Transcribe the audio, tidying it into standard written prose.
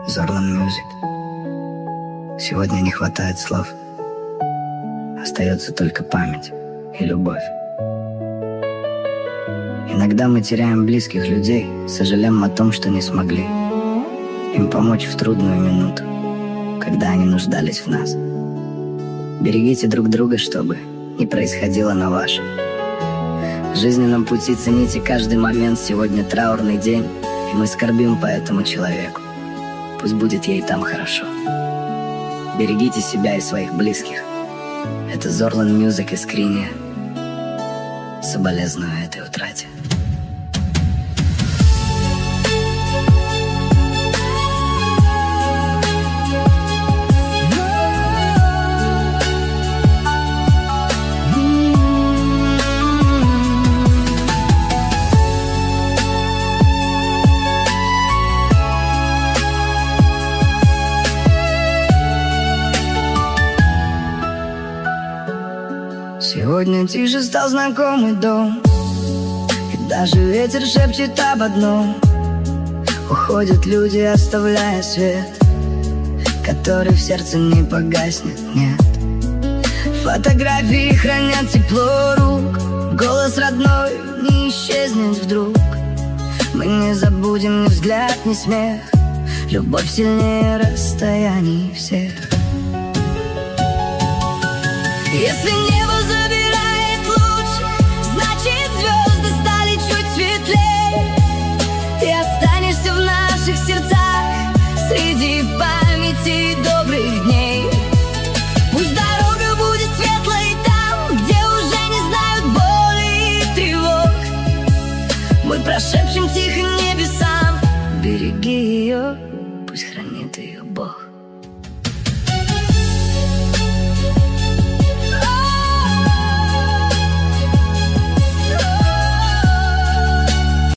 Зорлан Мьюзик. Сегодня не хватает слов. Остается только память и любовь. Иногда мы теряем близких людей, сожалеем о том, что не смогли им помочь в трудную минуту, когда они нуждались в нас. Берегите друг друга, чтобы не происходило на вашем. В жизненном пути цените каждый момент. Сегодня траурный день, и мы скорбим по этому человеку. Пусть будет ей там хорошо. Берегите себя и своих близких. Это Зорлан Мьюзик из Скриния. Соболезную этой утрате. Сегодня тише стал знакомый дом, и даже ветер шепчет об одном. Уходят люди, оставляя свет, который в сердце не погаснет, нет. Фотографии хранят тепло рук, голос родной не исчезнет вдруг. Мы не забудем ни взгляд, ни смех, любовь сильнее расстояний всех. Если небо забирает луч, значит звезды стали чуть светлее. Ты останешься в наших сердцах среди памяти добрых дней. Пусть дорога будет светлой там, где уже не знают боли и тревог. Мы прошепчем тихо небесам: береги ее, пусть хранит ее Бог.